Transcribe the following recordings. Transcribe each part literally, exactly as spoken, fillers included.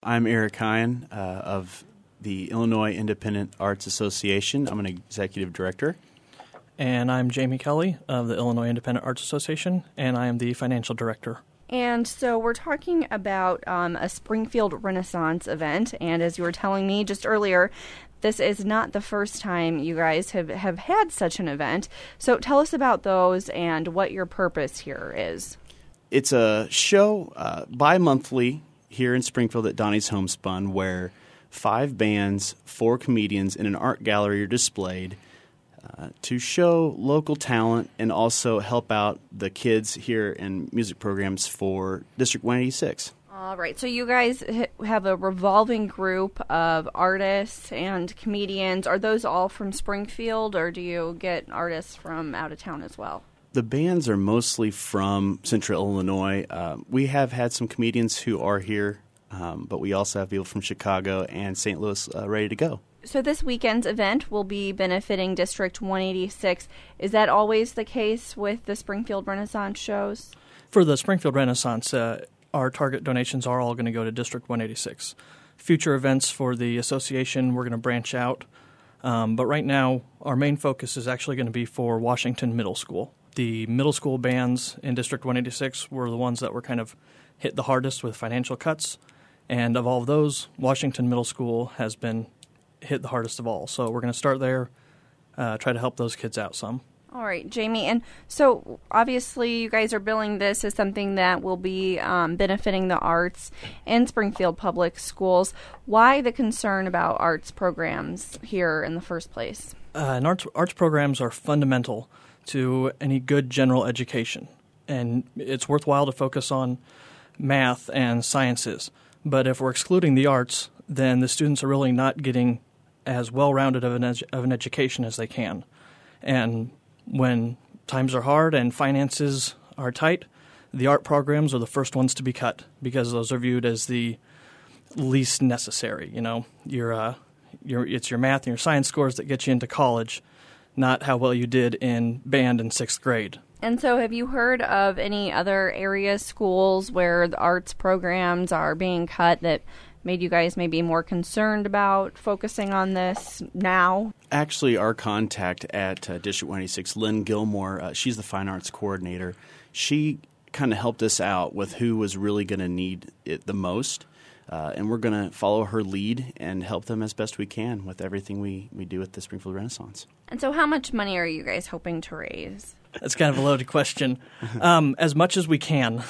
I'm Eric Hine uh, of the Illinois Independent Arts Association. I'm an executive director. And I'm Jamie Kelly of the Illinois Independent Arts Association, and I am the financial director. And so we're talking about um, a Springfield Renaissance event, and as you were telling me just earlier, this is not the first time you guys have, have had such an event. So tell us about those and what your purpose here is. It's a show uh, bi-monthly here in Springfield at Donnie's Homespun where five bands, four comedians, and an art gallery are displayed uh, to show local talent and also help out the kids here in music programs for District one eighty-six. All right. So you guys have a revolving group of artists and comedians. Are those all from Springfield, or do you get artists from out of town as well? The bands are mostly from Central Illinois. Uh, we have had some comedians who are here, um, but we also have people from Chicago and Saint Louis uh, ready to go. So this weekend's event will be benefiting District one eighty-six. Is that always the case with the Springfield Renaissance shows? For the Springfield Renaissance, uh, our target donations are all going to go to District one eighty-six. Future events for the association, we're going to branch out. Um, but right now, our main focus is actually going to be for Washington Middle School. The middle school bands in District one eighty-six were the ones that were kind of hit the hardest with financial cuts. And of all of those, Washington Middle School has been hit the hardest of all. So we're going to start there, uh, try to help those kids out some. All right, Jamie. And so obviously you guys are billing this as something that will be um, benefiting the arts in Springfield Public Schools. Why the concern about arts programs here in the first place? Uh, and arts, arts programs are fundamental to any good general education. And it's worthwhile to focus on math and sciences. But if we're excluding the arts, then the students are really not getting as well-rounded of an, edu- of an education as they can. And when times are hard and finances are tight, the art programs are the first ones to be cut because those are viewed as the least necessary. You know, your, uh, your, it's your math and your science scores that get you into college, not how well you did in band in sixth grade. And so have you heard of any other area schools where the arts programs are being cut that made you guys maybe more concerned about focusing on this now? Actually, our contact at uh, District one eighty-six, Lynn Gilmore, uh, she's the fine arts coordinator. She kind of helped us out with who was really going to need it the most. Uh, and we're going to follow her lead and help them as best we can with everything we, we do at the Springfield Renaissance. And so how much money are you guys hoping to raise? That's kind of a loaded question. Um, as much as we can.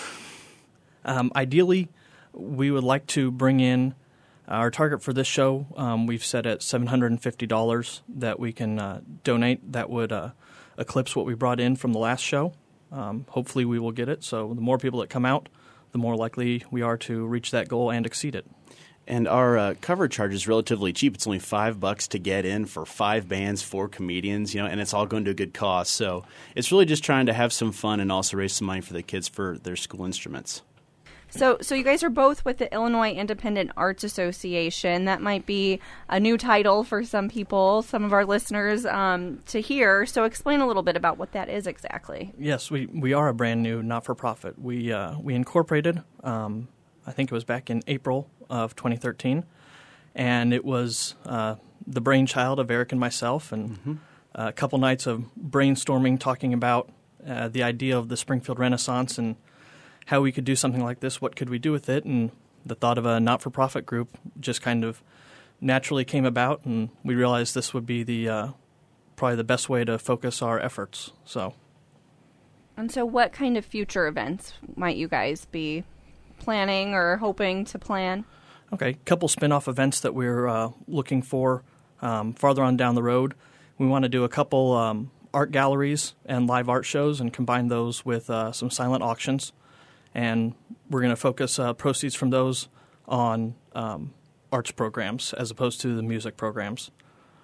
Um, ideally, we would like to bring in our target for this show. Um, we've set at seven hundred fifty dollars that we can uh, donate. That would uh, eclipse what we brought in from the last show. Um, hopefully we will get it. So the more people that come out, the more likely we are to reach that goal and exceed it. And our uh, cover charge is relatively cheap. It's only five bucks to get in for five bands, four comedians, you know, and it's all going to a good cause. So it's really just trying to have some fun and also raise some money for the kids for their school instruments. So so you guys are both with the Illinois Independent Arts Association. That might be a new title for some people, some of our listeners, um, to hear. So explain a little bit about what that is exactly. Yes, we, we are a brand new not-for-profit. We uh, we incorporated, um, I think it was back in April of twenty thirteen, and it was uh, the brainchild of Eric and myself, and mm-hmm. a couple nights of brainstorming, talking about uh, the idea of the Springfield Renaissance and how we could do something like this, what could we do with it, and the thought of a not-for-profit group just kind of naturally came about, and we realized this would be the uh, probably the best way to focus our efforts. So, and so what kind of future events might you guys be planning or hoping to plan? Okay, a couple spin-off events that we're uh, looking for um, farther on down the road. We want to do a couple um, art galleries and live art shows and combine those with uh, some silent auctions. And we're going to focus uh, proceeds from those on um, arts programs as opposed to the music programs.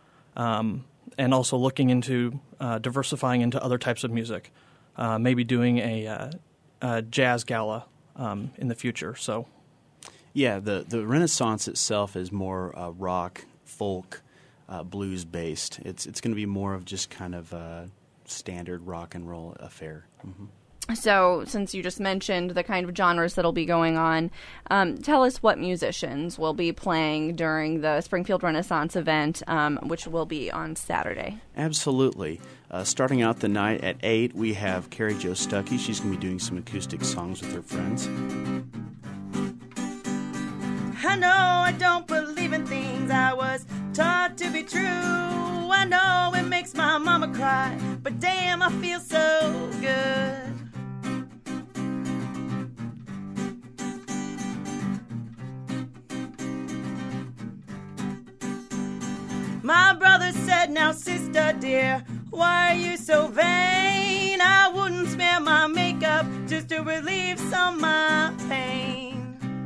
Um, and also looking into uh, diversifying into other types of music, uh, maybe doing a, uh, a jazz gala um, in the future. So, yeah, the, the Renaissance itself is more uh, rock, folk, uh, blues-based. It's, it's going to be more of just kind of a standard rock and roll affair. Mm-hmm. So, since you just mentioned the kind of genres that'll be going on, um, tell us what musicians will be playing during the Springfield Renaissance event, um, which will be on Saturday. Absolutely. Uh, starting out the night at eight, we have Carrie Jo Stuckey. She's going to be doing some acoustic songs with her friends. I know I don't believe in things I was taught to be true. I know it makes my mama cry, but damn, I feel so good. My brother said, now sister dear, why are you so vain? I wouldn't smear my makeup just to relieve some of my pain.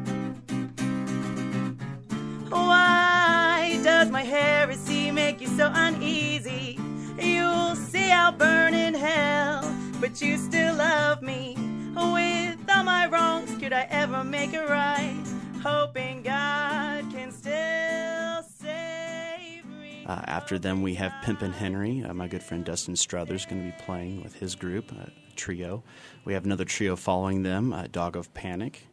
Why does my heresy make you so uneasy? You'll see I'll burn in hell, but you still love me. With all my wrongs, could I ever make it right? Hoping God can still save me. Uh, after them, we have Pimpin' Henry. Uh, my good friend Dustin Struthers is going to be playing with his group, a trio. We have another trio following them, uh, Dog of Panic.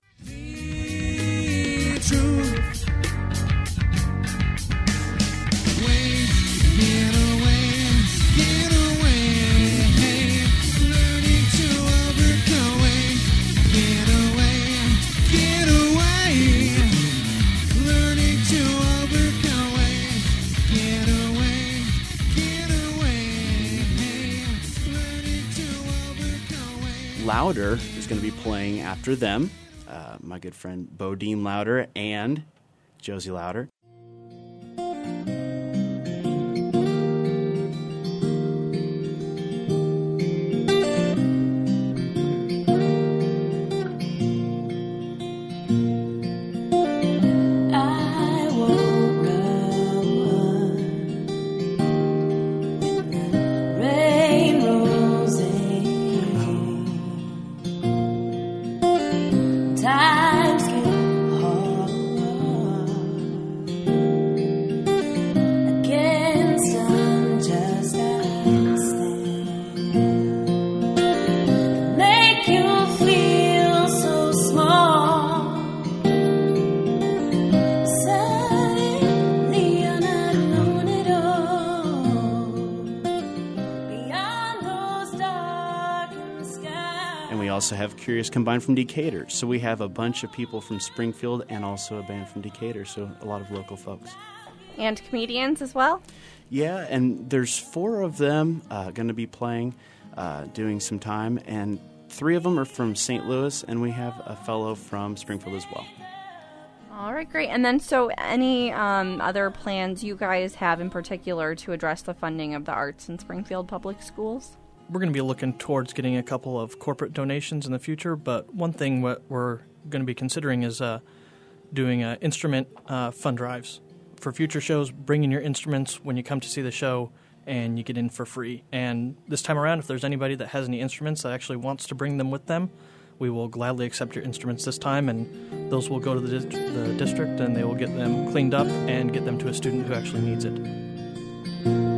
Louder is going to be playing after them. Uh, my good friend Bodine Louder and Josie Louder. Also have Curious Combined from Decatur. So we have a bunch of people from Springfield and also a band from Decatur, so a lot of local folks. And comedians as well? Yeah, and there's four of them uh, going to be playing, uh, doing some time, and three of them are from Saint Louis, and we have a fellow from Springfield as well. All right, great. And then so any um, other plans you guys have in particular to address the funding of the arts in Springfield Public Schools? We're going to be looking towards getting a couple of corporate donations in the future, but one thing what we're going to be considering is uh, doing uh, instrument uh, fund drives. For future shows, bring in your instruments when you come to see the show, and you get in for free. And this time around, if there's anybody that has any instruments that actually wants to bring them with them, we will gladly accept your instruments this time, and those will go to the, di- the district, and they will get them cleaned up and get them to a student who actually needs it.